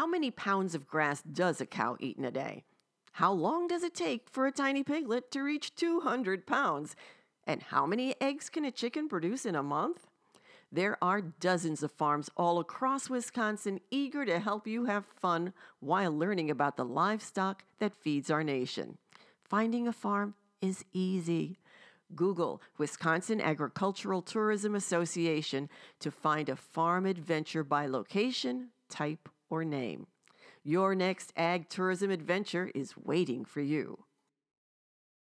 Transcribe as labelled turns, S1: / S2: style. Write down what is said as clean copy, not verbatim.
S1: How many pounds of grass does a cow eat in a day? How long does it take for a tiny piglet to reach 200 pounds? And how many eggs can a chicken produce in a month? There are dozens of farms all across Wisconsin eager to help you have fun while learning about the livestock that feeds our nation. Finding a farm is easy. Google Wisconsin Agricultural Tourism Association to find a farm adventure by location, type, or name. Your next ag tourism adventure is waiting for you.